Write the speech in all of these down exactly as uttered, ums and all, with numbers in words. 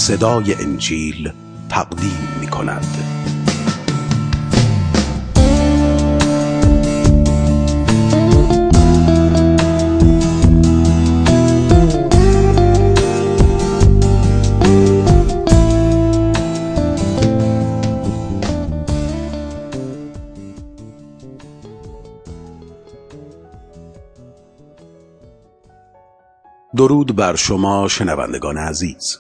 صدای انجیل تقدیم می کند. درود بر شما شنوندگان عزیز.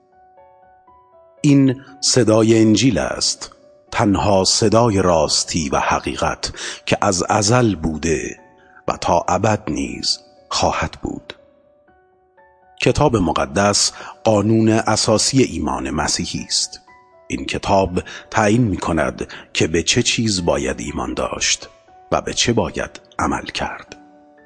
این صدای انجیل است، تنها صدای راستی و حقیقت که از ازل بوده و تا ابد نیز خواهد بود. کتاب مقدس قانون اساسی ایمان مسیحی است. این کتاب تعیین می کند که به چه چیز باید ایمان داشت و به چه باید عمل کرد.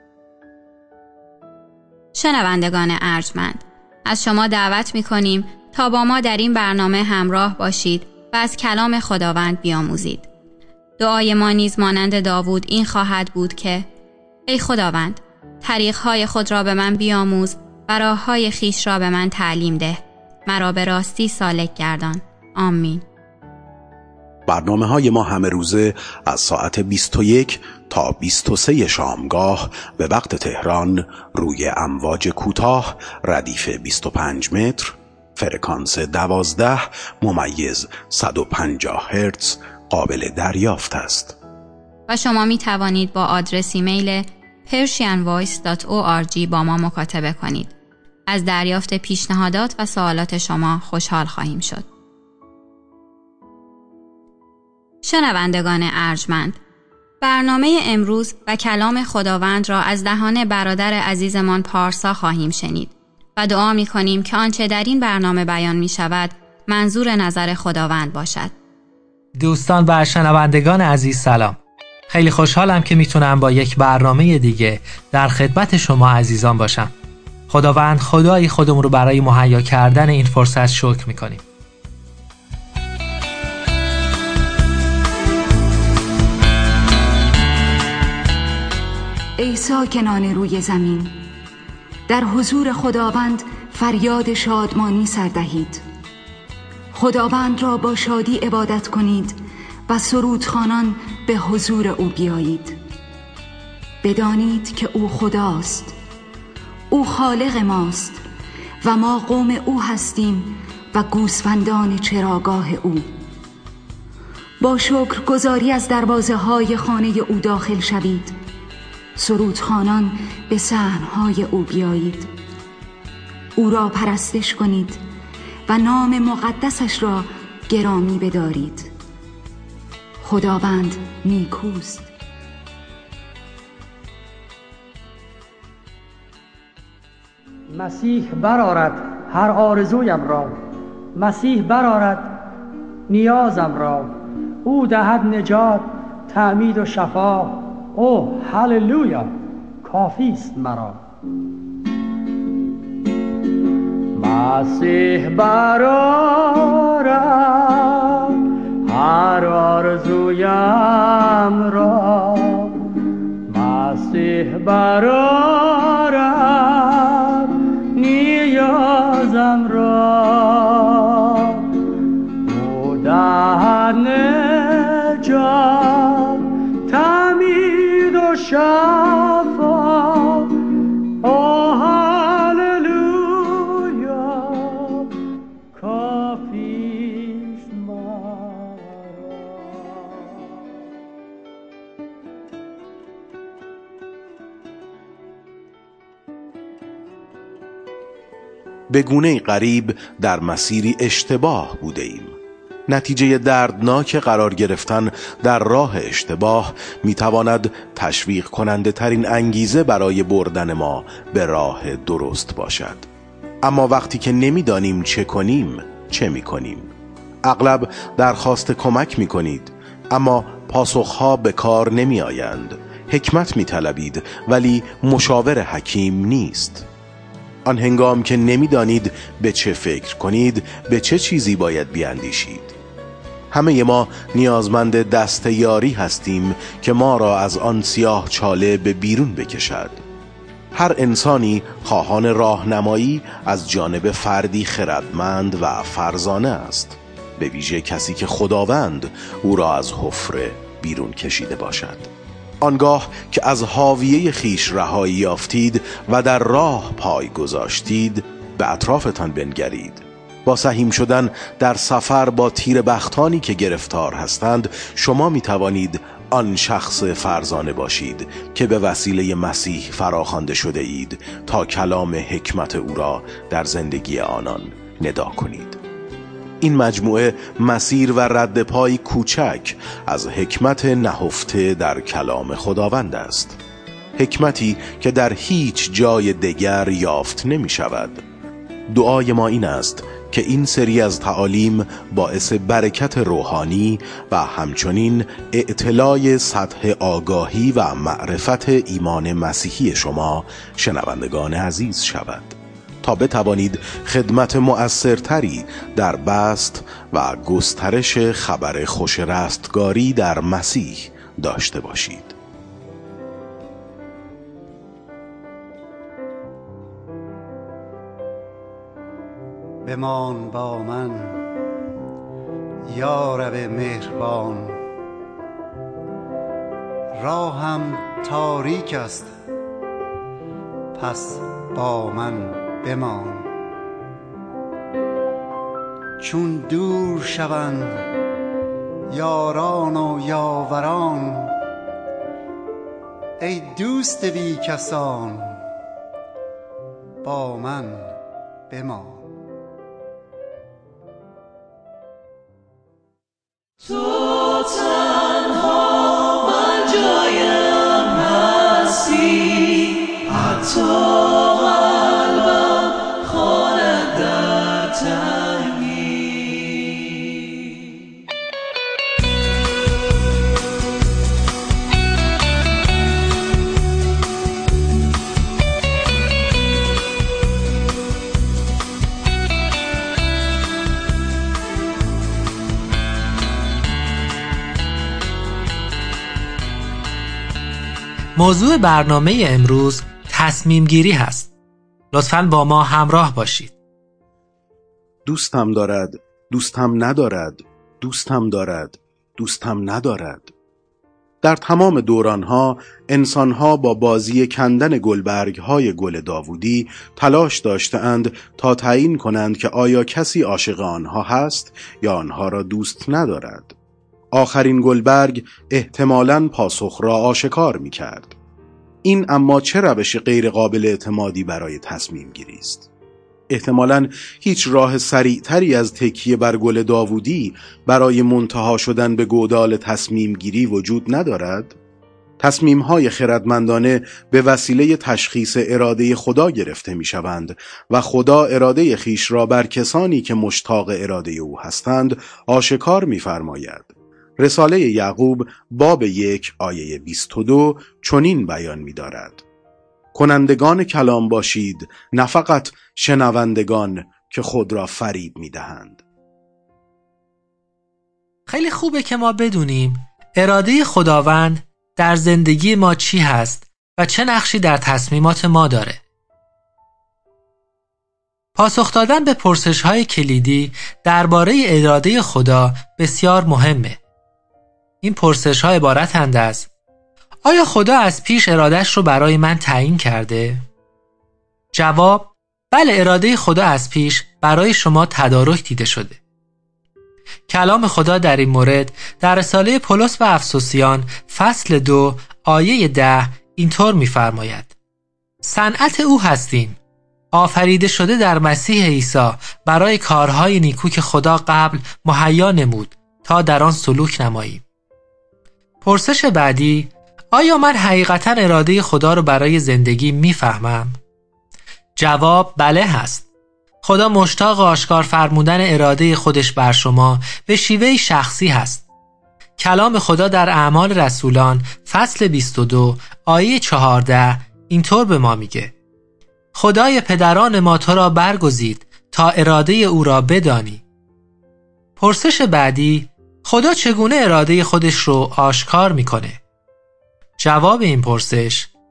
شنوندگان ارجمند، از شما دعوت می‌کنیم تا با ما در این برنامه همراه باشید و از کلام خداوند بیاموزید. دعای ما نیز مانند داوود این خواهد بود که ای خداوند، طریق‌های خود را به من بیاموز و راه‌های خویش را به من تعلیم ده. مرا به راستی سالک گردان. آمین. برنامه‌های ما همه روزه از ساعت بیست و یک تا بیست و سه شامگاه به وقت تهران روی امواج کوتاه ردیف بیست و پنج متر، فرکانس دوازده ممیز صد و پنجاه هرتز قابل دریافت است. و شما می توانید با آدرس ایمیل persian voice dot org با ما مکاتبه کنید. از دریافت پیشنهادات و سوالات شما خوشحال خواهیم شد. شنوندگان ارجمند، برنامه امروز و کلام خداوند را از دهان برادر عزیزمان پارسا خواهیم شنید و دعا می کنیم که آنچه در این برنامه بیان می شود منظور نظر خداوند باشد. دوستان و شنوندگان عزیز سلام. خیلی خوشحالم که میتونم با یک برنامه دیگه در خدمت شما عزیزان باشم. خداوند خدای خودمون رو برای مهیا کردن این فرصت شکر میکنیم. ای ساکنان روی زمین، در حضور خداوند فریاد شادمانی سر دهید. خداوند را با شادی عبادت کنید و سرودخوانان به حضور او بیایید. بدانید که او خداست، او خالق ماست و ما قوم او هستیم و گوسفندان چراگاه او. با شکرگزاری از دروازه های خانه او داخل شوید. سرودخوانان به صحن‌های او بیایید. او را پرستش کنید و نام مقدسش را گرامی بدارید. خداوند نیکوست. مسیح برآرد هر آرزویم را، مسیح برآرد نیازم را. او دهد نجات، تعمید و شفا. اوه هللویا، کافی است مرا. مسیح برآرد هر آرزویم را، مسیح برآرد نیازم را. او دهد نجات، تعمید و شفا. اوه هللویا، کافی است مرا. به گونه غریب در مسیری اشتباه بوده ایم. نتیجه دردناک قرار گرفتن در راه اشتباه میتواند تشویق کننده ترین انگیزه برای بردن ما به راه درست باشد. اما وقتی که نمیدانیم چه کنیم، چه میکنیم؟ اغلب درخواست کمک میکنید، اما پاسخها به کار نمی آیند. حکمت میطلبید ولی مشاور حکیم نیست. آن هنگام که نمیدانید به چه فکر کنید، به چه چیزی باید بیاندیشید. همه ما نیازمند دست یاری هستیم که ما را از آن سیاه چاله به بیرون بکشد. هر انسانی خواهان راهنمایی از جانب فردی خردمند و فرزانه است، به ویژه کسی که خداوند او را از حفره بیرون کشیده باشد. آنگاه که از حاویه خیش رهایی یافتید و در راه پای گذاشتید، به اطرافتان بنگرید. با سهیم شدن در سفر با تیر بختانی که گرفتار هستند، شما می توانید آن شخص فرزانه باشید که به وسیله مسیح فراخوانده شده اید تا کلام حکمت او را در زندگی آنان ندا کنید. این مجموعه مسیر و رد پای کوچک از حکمت نهفته در کلام خداوند است، حکمتی که در هیچ جای دیگر یافت نمی شود. دعای ما این است که این سری از تعالیم باعث برکت روحانی و همچنین اطلاع سطح آگاهی و معرفت ایمان مسیحی شما شنوندگان عزیز شود، تا بتوانید خدمت مؤثرتری در بسط و گسترش خبر خوش رستگاری در مسیح داشته باشید. بمان با من یا رب مهربان، راهم تاریک است پس با من بمان. چون دور شوند یاران و یاوران، ای دوست بی کسان با من بمان. تو تنها من جایم هستی، حتی قلبم خواند در تنگی. موضوع برنامه امروز تصمیم گیری هست. لطفاً با ما همراه باشید. دوستم دارد، دوستم ندارد، دوستم دارد، دوستم ندارد. در تمام دورانها انسانها با بازی کندن گلبرگ‌های گل داوودی تلاش داشته‌اند تا تعیین کنند که آیا کسی عاشق آنها هست یا آنها را دوست ندارد. آخرین گلبرگ احتمالاً پاسخ را آشکار می کرد. این اما چه روش غیر قابل اعتمادی برای تصمیم گیری است؟ احتمالاً هیچ راه سریعتری از تکیه بر گل داوودی برای منتهی شدن به گودال تصمیم گیری وجود ندارد؟ تصمیم‌های خردمندانه به وسیله تشخیص اراده خدا گرفته می‌شوند و خدا اراده خیش را بر کسانی که مشتاق اراده او هستند آشکار می‌فرماید. رساله یعقوب باب یک آیه بیست و دو چنین بیان می‌دارد: کنندگان کلام باشید، نه فقط شنوندگان که خود را فریب می‌دهند. خیلی خوبه که ما بدونیم اراده خداوند در زندگی ما چی هست و چه نقشی در تصمیمات ما داره. پاسخ دادن به پرسش‌های کلیدی درباره اراده خدا بسیار مهمه. این پرسش‌ها عبارتند از: آیا خدا از پیش ارادهش رو برای من تعیین کرده؟ جواب: بله، اراده خدا از پیش برای شما تدارک دیده شده. کلام خدا در این مورد در رساله پولس به افسوسیان فصل دو آیه ده اینطور می‌فرماید: صنعت او هستیم، آفریده شده در مسیح عیسی برای کارهای نیکو که خدا قبل مهیا نمود تا در آن سلوک نماییم. پرسش بعدی: آیا من حقیقتاً اراده خدا رو برای زندگی میفهمم؟ جواب: بله هست. خدا مشتاق آشکار فرمودن اراده خودش بر شما به شیوه شخصی هست. کلام خدا در اعمال رسولان فصل بیست و دو آیه چهارده اینطور به ما میگه: خدای پدران ما تو را برگزید تا اراده او را بدانی. پرسش بعدی: خدا چگونه اراده خودش رو آشکار میکنه؟ جواب این پرسش: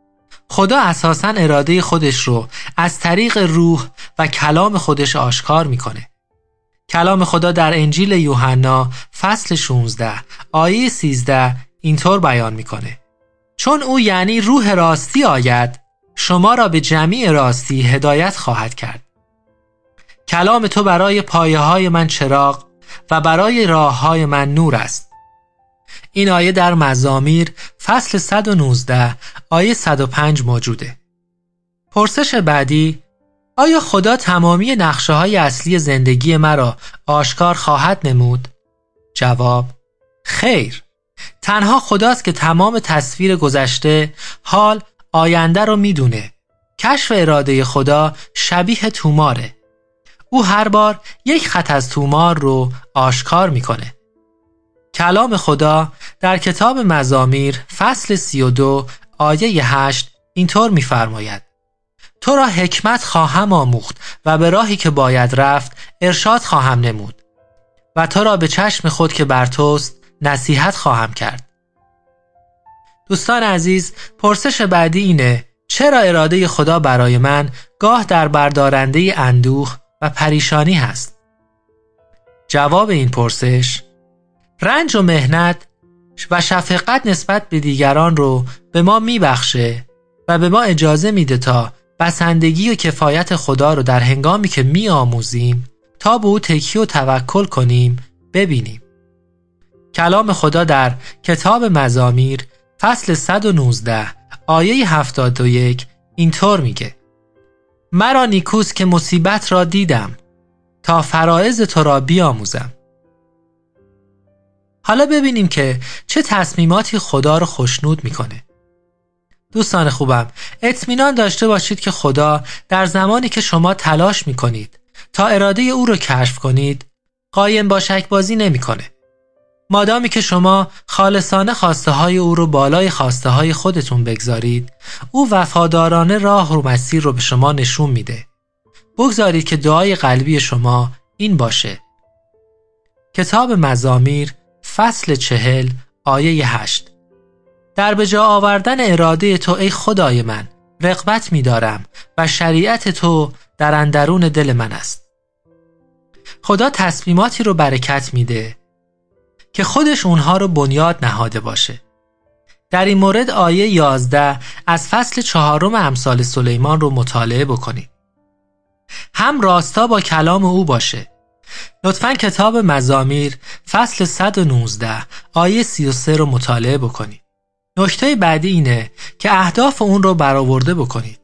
خدا اساساً اراده خودش رو از طریق روح و کلام خودش آشکار میکنه. کلام خدا در انجیل یوحنا فصل شانزده آیه سیزده اینطور بیان میکنه: چون او یعنی روح راستی آید، شما را به جمیع راستی هدایت خواهد کرد. کلام تو برای پایه های من چراغ و برای راه های من نور است. این آیه در مزامیر فصل صد و نوزده آیه صد و پنج موجوده. پرسش بعدی: آیا خدا تمامی نقشه های اصلی زندگی مرا آشکار خواهد نمود؟ جواب: خیر. تنها خداست که تمام تصویر گذشته، حال، آینده رو میدونه. کشف اراده خدا شبیه توماره. او هر بار یک خط از تومار رو آشکار میکنه. کلام خدا در کتاب مزامیر فصل سی و دو آیه هشت اینطور میفرماید: تو را حکمت خواهم آموخت و به راهی که باید رفت ارشاد خواهم نمود و تو را به چشم خود که بر توست نصیحت خواهم کرد. دوستان عزیز، پرسش بعدی اینه: چرا اراده خدا برای من گاه در بردارنده اندوه و پریشانی هست؟ جواب این پرسش: رنج و مهنت و شفقت نسبت به دیگران رو به ما میبخشه و به ما اجازه میده تا بسندگی و کفایت خدا رو در هنگامی که میآموزیم تا به او تکیه و توکل کنیم ببینیم. کلام خدا در کتاب مزامیر فصل صد و نوزده آیه هفتاد و یک اینطور میگه: مرا نیکوست که مصیبت را دیدم تا فرایض تو را بیاموزم. حالا ببینیم که چه تصمیماتی خدا رو خوشنود میکنه. دوستان خوبم، اطمینان داشته باشید که خدا در زمانی که شما تلاش میکنید تا اراده او رو کشف کنید قایم با شک بازی نمیکنه. مادامی که شما خالصانه خواسته های او رو بالای خواسته های خودتون بگذارید، او وفادارانه راه و مسیر رو به شما نشون میده. بگذارید که دعای قلبی شما این باشه. کتاب مزامیر فصل چهل آیه هشت: در به جا آوردن اراده تو ای خدای من رغبت می‌دارم و شریعت تو در اندرون دل من است. خدا تصمیماتی رو برکت میده که خودش اونها رو بنیاد نهاده باشه. در این مورد آیه یازده از فصل چهارم امثال سلیمان رو مطالعه بکنید. هم راستا با کلام او باشه. لطفاً کتاب مزامیر فصل صد و نوزده آیه سی و سه رو مطالعه بکنید. نکته بعدی اینه که اهداف اون رو برآورده بکنید.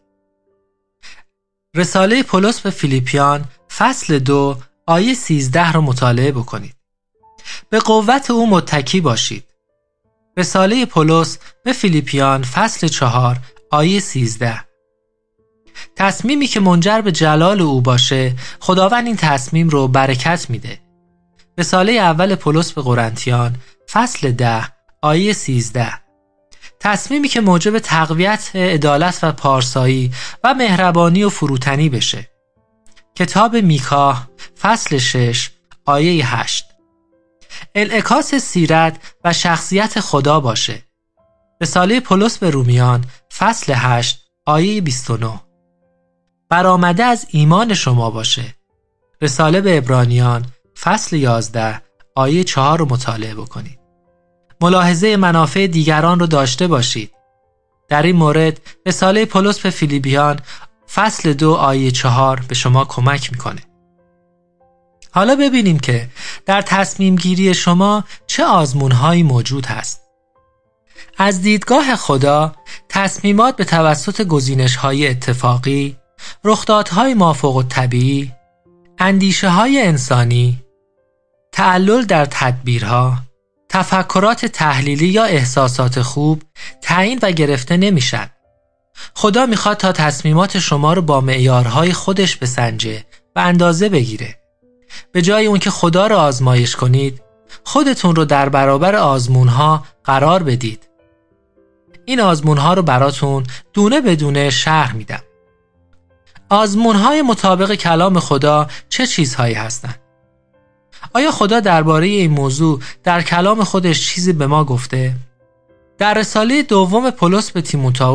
رساله پولس به فیلیپیان فصل دو آیه سیزده رو مطالعه بکنید. به قوت او متکی باشید. رساله پولس به فیلیپیان فصل چهار آیه سیزده. تصمیمی که منجر به جلال او باشه، خداوند این تصمیم رو برکت میده. رساله اول پولس به قرنتیان فصل ده آیه سیزده. تصمیمی که موجب تقویت عدالت و پارسایی و مهربانی و فروتنی بشه. کتاب میکا فصل شش آیه هشت. انعکاس سیرت و شخصیت خدا باشه. رساله پولس به رومیان فصل هشت آیه بیست و نه. برآمده از ایمان شما باشه. رساله به عبرانیان فصل یازده آیه چهار رو مطالعه بکنید. ملاحظه منافع دیگران رو داشته باشید. در این مورد رساله پولس به فیلیپیان فصل دو آیه چهار به شما کمک میکنه. حالا ببینیم که در تصمیم گیری شما چه آزمون‌هایی موجود هست. از دیدگاه خدا، تصمیمات به توسط گزینش‌های اتفاقی، رخدادهای مافوق الطبیعی، اندیشه‌های انسانی، تعلل در تدبیرها، تفکرات تحلیلی یا احساسات خوب تعیین و گرفته نمیشن. خدا میخواد تا تصمیمات شما رو با معیارهای خودش بسنجه و اندازه بگیره. به جای اون که خدا رو آزمایش کنید، خودتون رو در برابر آزمونها قرار بدید. این آزمونها رو براتون دونه بدونه شرح میدم. آزمونهای مطابق کلام خدا چه چیزهایی هستند؟ آیا خدا درباره این موضوع در کلام خودش چیزی به ما گفته؟ در رساله دوم پولس به تیموتائوس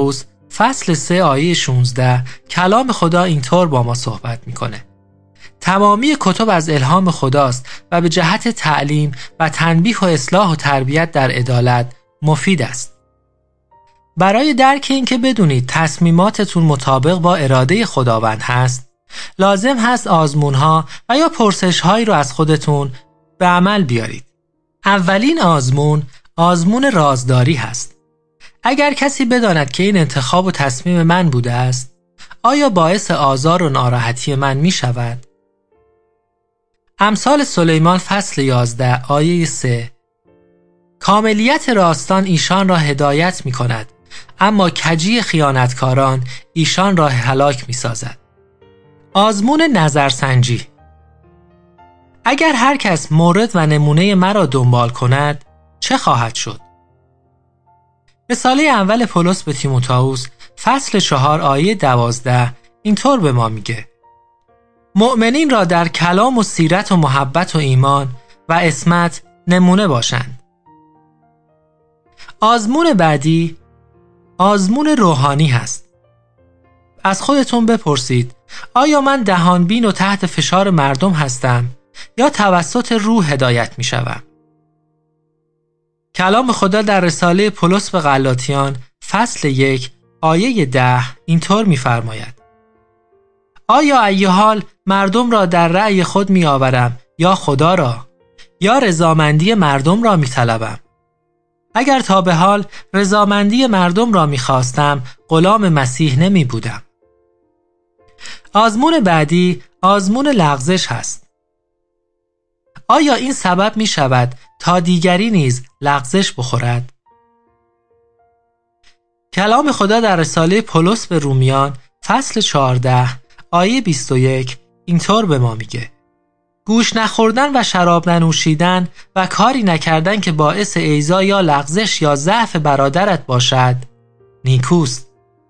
فصل سه آیه شانزده کلام خدا اینطور با ما صحبت میکنه: تمامی کتب از الهام خداست و به جهت تعلیم و تنبیه و اصلاح و تربیت در عدالت مفید است. برای درک این که بدونید تصمیماتتون مطابق با اراده خداوند هست، لازم هست آزمونها و یا پرسش‌هایی رو از خودتون به عمل بیارید. اولین آزمون، آزمون رازداری هست. اگر کسی بداند که این انتخاب و تصمیم من بوده است، آیا باعث آزار و ناراحتی من می شود؟ امثال سلیمان فصل یازده آیه سه: کاملیت راستان ایشان را هدایت می کند، اما کجی خیانتکاران ایشان را هلاک می سازد. آزمون نظرسنجی: اگر هر کس مورد و نمونه مرا دنبال کند چه خواهد شد؟ رساله اول پولس به تیموتائوس فصل چهار آیه دوازده اینطور به ما میگه: مؤمنین را در کلام و سیرت و محبت و ایمان و عصمت نمونه باشند. آزمون بعدی آزمون روحانی هست. از خودتون بپرسید: آیا من دهانبین و تحت فشار مردم هستم یا توسط روح هدایت می شوم؟ کلام خدا در رساله پولس به غلاطیان فصل یک آیه ده اینطور می فرماید: آیا ای حال مردم را در رأی خود می آورم یا خدا را، یا رضامندی مردم را می طلبم؟ اگر تا به حال رضامندی مردم را می خواستم، غلام مسیح نمی بودم. آزمون بعدی آزمون لغزش هست. آیا این سبب می شود تا دیگری نیز لغزش بخورد؟ کلام خدا در رساله پولس به رومیان فصل چهارده آیه بیست و یک اینطور به ما میگه: گوش نخوردن و شراب ننوشیدن و کاری نکردن که باعث ایذا یا لغزش یا ضعف برادرت باشد نیکوست.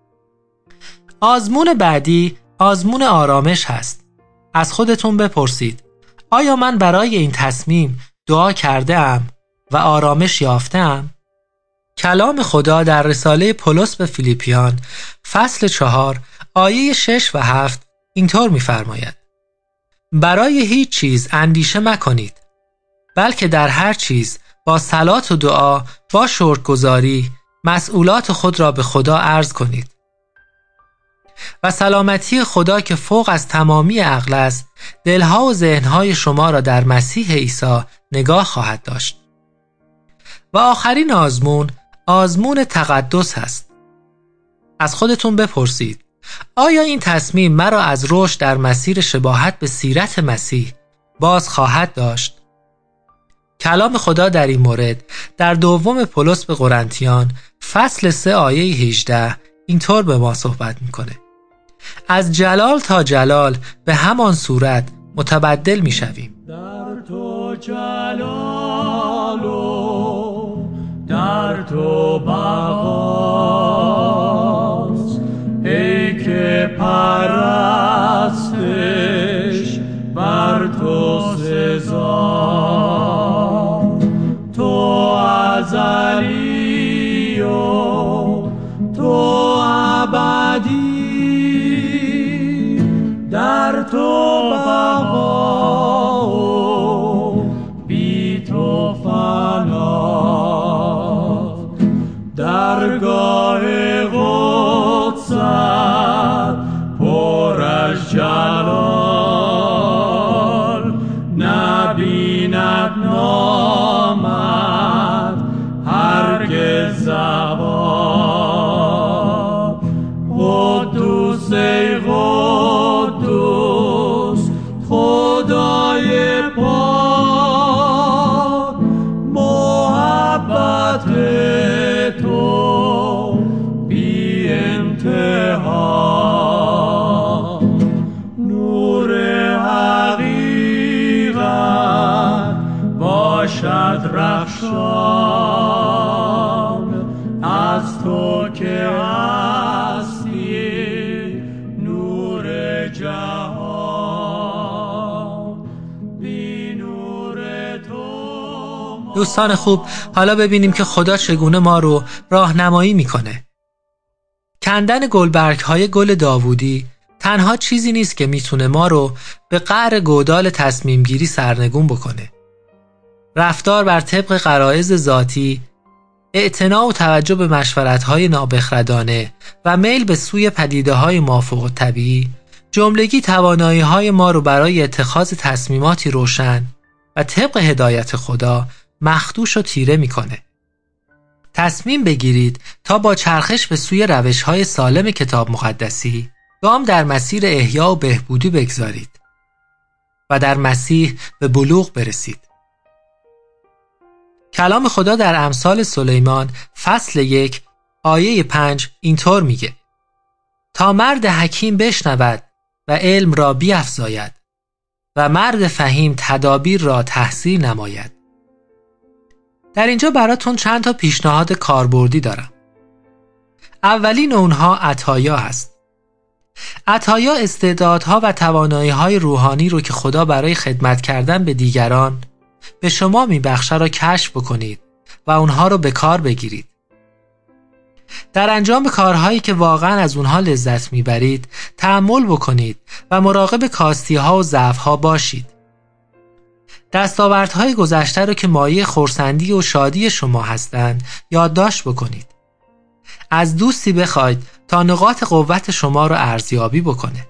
آزمون بعدی آزمون آرامش هست. از خودتون بپرسید: آیا من برای این تصمیم دعا کرده ام و آرامش یافتم؟ کلام خدا در رساله پولس به فیلیپیان فصل چهار آیه شش و هفت اینطور می‌فرماید: برای هیچ چیز اندیشه مکنید، بلکه در هر چیز با صلات و دعا با شکرگزاری مسئولات خود را به خدا عرض کنید و سلامتی خدا که فوق از تمامی عقل است دلها و ذهنهای شما را در مسیح عیسی نگاه خواهد داشت. و آخرین آزمون آزمون تقدس هست. از خودتون بپرسید: آیا این تصمیم مرا از رشد در مسیر شباهت به سیرت مسیح باز خواهد داشت؟ کلام خدا در این مورد در دوم پولس به قرنتیان فصل سه آیه هجده اینطور به ما صحبت میکنه: از جلال تا جلال به همان صورت متبدل میشویم. در تو جلال و در تو بقاست، ای که پرستش بر تو سزا. تو ازلی و تو ابدی، در تو بقا و بی تو فنا. درگاه قدست پر از جلال، نبیند نامد هرگز زوال. قدوس ای قدوس خدای پاک، محبت تو بی انتها. نور حقیقت باشد رخشان، از تو که هستی نور جهان. بی نور تو. دوستان خوب، حالا ببینیم که خدا چگونه ما رو راهنمایی میکنه. کندن گلبرگ های گل داوودی تنها چیزی نیست که میتونه ما رو به قعر گودال تصمیم گیری سرنگون بکنه. رفتار بر طبق غرایز ذاتی، اعتنا و توجه به مشورت‌های نابخردانه و میل به سوی پدیده‌های مافوق الطبیعی جملگی توانایی‌های ما رو برای اتخاذ تصمیماتی روشن و طبق هدایت خدا مخدوش و تیره میکنه. تصمیم بگیرید تا با چرخش به سوی روش‌های سالم کتاب مقدسی گام در مسیر احیا و بهبودی بگذارید و در مسیح به بلوغ برسید. کلام خدا در امثال سلیمان فصل یک آیه پنج اینطور میگه: تا مرد حکیم بشنود و علم را بیفزاید و مرد فهیم تدابیر را تحصیل نماید. در اینجا براتون چند تا پیشنهاد کاربردی دارم. اولین اونها عطایا هست. عطایا استعدادها و توانایی‌های روحانی رو که خدا برای خدمت کردن به دیگران به شما میبخشه را کشف بکنید و اونها رو به کار بگیرید. در انجام کارهایی که واقعا از اونها لذت میبرید تأمل بکنید و مراقب کاستی‌ها و ضعف‌ها باشید. دستاوردهای گذشته رو که مایه خرسندی و شادی شما هستند یادداشت بکنید. از دوستی بخواید تا نقاط قوت شما رو ارزیابی بکنه.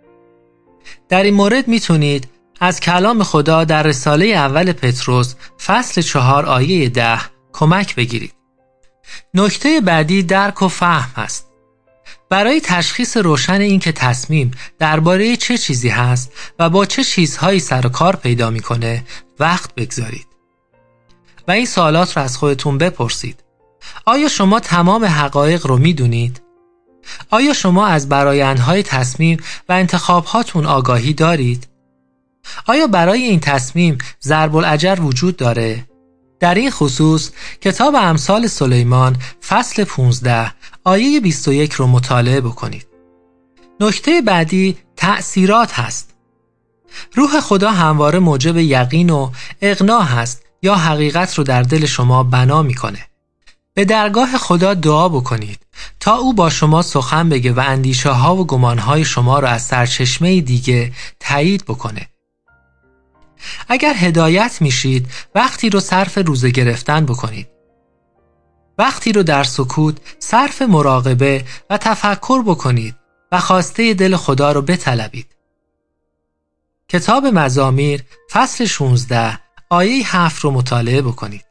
در این مورد میتونید از کلام خدا در رساله اول پتروس فصل چهار آیه ده کمک بگیرید. نکته بعدی درک و فهم هست. برای تشخیص روشن این که تصمیم درباره چه چیزی هست و با چه چیزهایی سر و کار پیدا میکنه وقت بگذارید و این سوالات رو از خودتون بپرسید. آیا شما تمام حقایق رو میدونید؟ آیا شما از برآیندهای تصمیم و انتخاباتون آگاهی دارید؟ آیا برای این تصمیم ضرب الاجر وجود داره؟ در این خصوص کتاب امثال سلیمان فصل پانزده آیه بیست و یک رو مطالعه بکنید. نکته بعدی تأثیرات هست. روح خدا همواره موجب یقین و اقناع هست یا حقیقت رو در دل شما بنا میکنه. به درگاه خدا دعا بکنید تا او با شما سخن بگه و اندیشه ها و گمان های شما رو از سرچشمه دیگه تایید بکنه. اگر هدایت میشید وقتی رو صرف روزه گرفتن بکنید. وقتی رو در سکوت صرف مراقبه و تفکر بکنید و خواسته دل خدا رو بطلبید. کتاب مزامیر فصل شانزده آیه هفت رو مطالعه بکنید.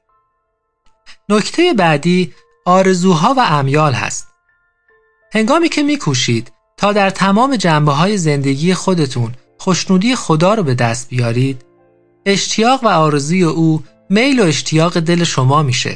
نکته بعدی آرزوها و امیال هست. هنگامی که میکوشید تا در تمام جنبه‌های زندگی خودتون خوشنودی خدا رو به دست بیارید، اشتیاق و آرزوی او میل و اشتیاق دل شما میشه.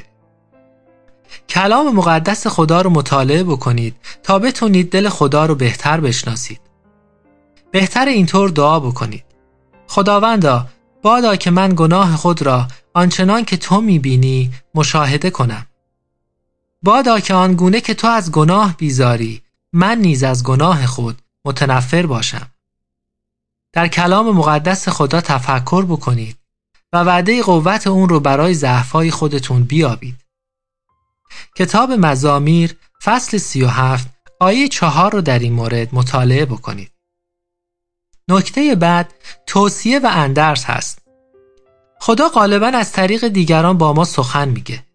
کلام مقدس خدا رو مطالعه بکنید تا بتونید دل خدا رو بهتر بشناسید. بهتر اینطور دعا بکنید: خداوندا، بادا که من گناه خود را آنچنان که تو میبینی مشاهده کنم. بادا که آنگونه که تو از گناه بیزاری من نیز از گناه خود متنفر باشم. در کلام مقدس خدا تفکر بکنید و وعده قوت اون رو برای ضعف‌های خودتون بیابید. کتاب مزامیر فصل سی و هفت آیه چهار رو در این مورد مطالعه بکنید. نکته بعد توصیه و اندرز هست. خدا غالباً از طریق دیگران با ما سخن میگه.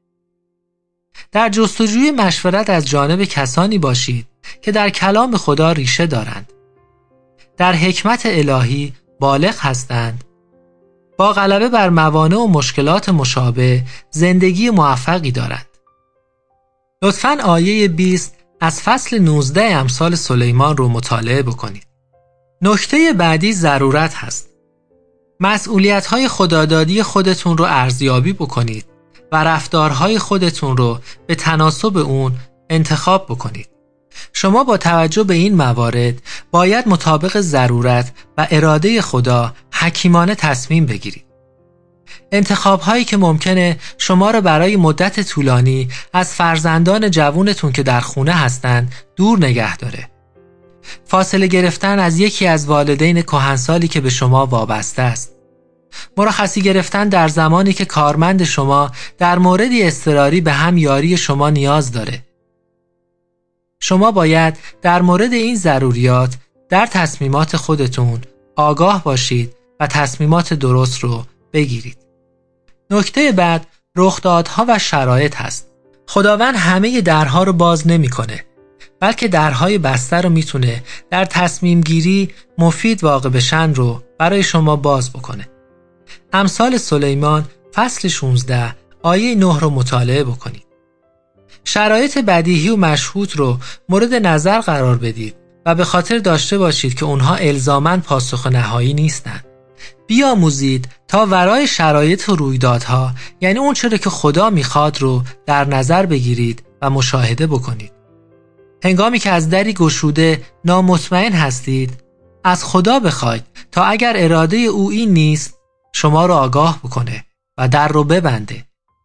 در جستجوی مشورت از جانب کسانی باشید که در کلام خدا ریشه دارند، در حکمت الهی بالغ هستند، با غلبه بر موانع و مشکلات مشابه زندگی موفقی دارند. لطفاً آیه بیست از فصل نوزده امثال سلیمان رو مطالعه بکنید. نکته بعدی ضرورت هست. مسئولیت‌های خدادادی خودتون رو ارزیابی بکنید و رفتارهای خودتون رو به تناسب اون انتخاب بکنید. شما با توجه به این موارد باید مطابق ضرورت و اراده خدا حکیمانه تصمیم بگیرید. انتخاب‌هایی که ممکنه شما را برای مدت طولانی از فرزندان جوونتون که در خونه هستند دور نگه داره. فاصله گرفتن از یکی از والدین کهنسالی که به شما وابسته است. مرخصی گرفتن در زمانی که کارمند شما در موردی اضطراری به هم یاری شما نیاز داره. شما باید در مورد این ضروریات در تصمیمات خودتون آگاه باشید و تصمیمات درست رو بگیرید. نکته بعد رخدادها و شرایط هست. خداوند همه درها رو باز نمی‌کنه، بلکه درهای بسته رو میتونه در تصمیم گیری مفید واقع بشن رو برای شما باز بکنه. امثال سلیمان فصل شانزده آیه نه رو مطالعه بکنید. شرایط بدیهی و مشهود رو مورد نظر قرار بدید و به خاطر داشته باشید که اونها الزاماً پاسخ نهایی نیستند. بیاموزید تا ورای شرایط و رویدادها، یعنی اون چیزی که خدا میخواد رو در نظر بگیرید و مشاهده بکنید. هنگامی که از دری گشوده نامطمئن هستید، از خدا بخواید تا اگر اراده او این نیست شما رو آگاه بکنه و در رو ببنده.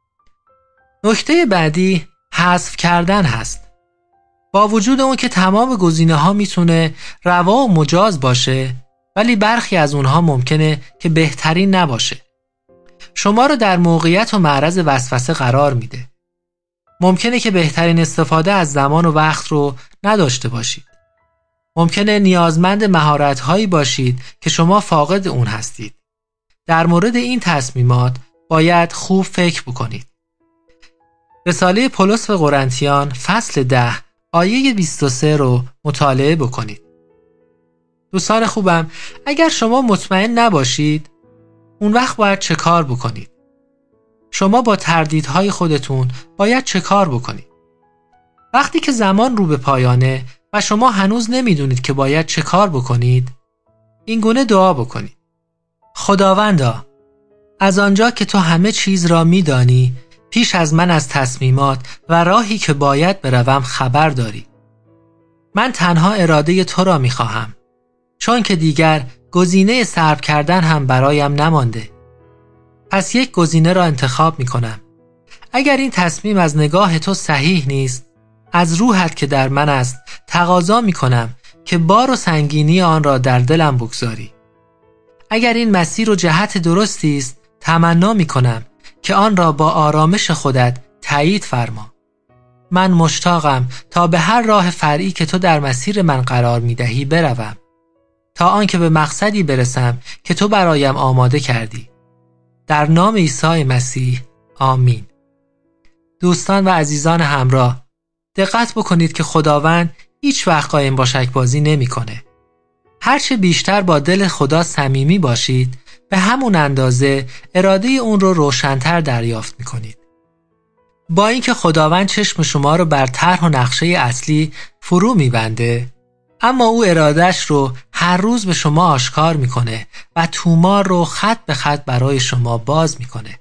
نکته بعدی حذف کردن هست. با وجود اون که تمام گزینه ها میتونه روا و مجاز باشه، ولی برخی از اونها ممکنه که بهترین نباشه. شما رو در موقعیت و معرض وسوسه قرار میده. ممکنه که بهترین استفاده از زمان و وقت رو نداشته باشید. ممکنه نیازمند مهارت‌هایی باشید که شما فاقد اون هستید. در مورد این تصمیمات باید خوب فکر بکنید. رساله پولس به قرنتیان فصل ده آیه بیست و سه رو مطالعه بکنید. دوستان خوبم، اگر شما مطمئن نباشید، اون وقت باید چه کار بکنید؟ شما با تردیدهای خودتون باید چه کار بکنید؟ وقتی که زمان رو به پایانه و شما هنوز نمیدونید که باید چه کار بکنید، این گونه دعا بکنید. خداوندا، از آنجا که تو همه چیز را میدانی، پیش از من از تصمیمات و راهی که باید بروم خبر داری. من تنها اراده تو را میخواهم، چون که دیگر گزینه صرف کردن هم برایم نمانده. پس یک گزینه را انتخاب میکنم. اگر این تصمیم از نگاه تو صحیح نیست، از روحت که در من است تقاضا میکنم که بار و سنگینی آن را در دلم بگذاری. اگر این مسیر و جهت درستی است، تمنا میکنم که آن را با آرامش خودت تایید فرما. من مشتاقم تا به هر راه فرعی که تو در مسیر من قرار میدهی بروم، تا آنکه به مقصدی برسم که تو برایم آماده کردی. در نام عیسی مسیح، آمین. دوستان و عزیزان همراه، دقت بکنید که خداوند هیچ وقت قایم با شک‌بازی نمی‌کنه. هرچه بیشتر با دل خدا صمیمی باشید، به همون اندازه اراده اون رو روشن‌تر دریافت می‌کنید. با اینکه خداوند چشم شما رو بر طرح و نقشه اصلی فرو می‌بنده، اما او ارادش رو هر روز به شما آشکار می‌کنه و تومار رو خط به خط برای شما باز می‌کنه.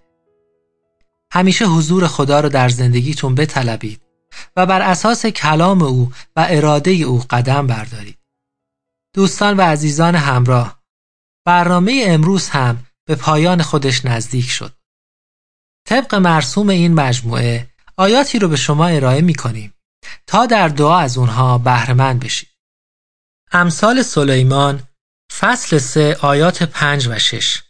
همیشه حضور خدا رو در زندگیتون بطلبید و بر اساس کلام او و اراده او قدم بردارید. دوستان و عزیزان همراه، برنامه امروز هم به پایان خودش نزدیک شد. طبق مرسوم این مجموعه آیاتی رو به شما ارائه می‌کنیم تا در دعا از اونها بهره‌مند بشید. امثال سلیمان فصل سه آیات پنج و شش،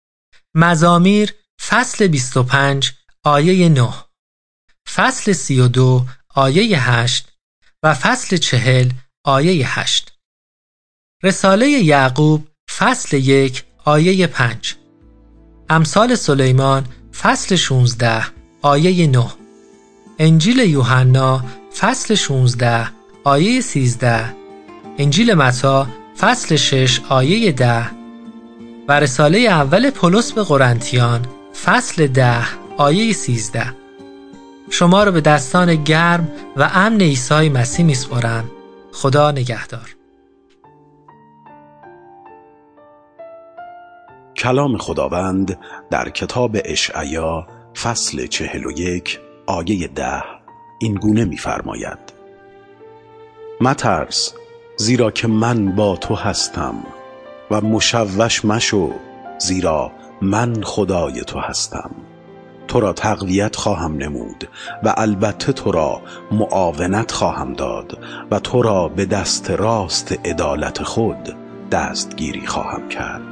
مزامیر فصل بیست و پنج آیه نه، فصل سی و دو آیه هشت و فصل چهل آیه هشت، رساله یعقوب فصل یک آیه پنج، امثال سلیمان فصل شانزده آیه نه، انجیل یوحنا فصل شانزده آیه سیزده، انجیل متی فصل شش آیه ده و رساله اول پولس به قرنتیان فصل ده آیه سیزده. شما رو به دستان گرم و امن عیسی مسیح میسپارم. خدا نگهدار. کلام خداوند در کتاب اشعیا فصل چهل و یک آیه ده این گونه می‌فرماید: مترس، زیرا که من با تو هستم، و مشوش مشو، زیرا من خدای تو هستم. تو را تقویت خواهم نمود و البته تو را معاونت خواهم داد و تو را به دست راست عدالت خود دستگیری خواهم کرد.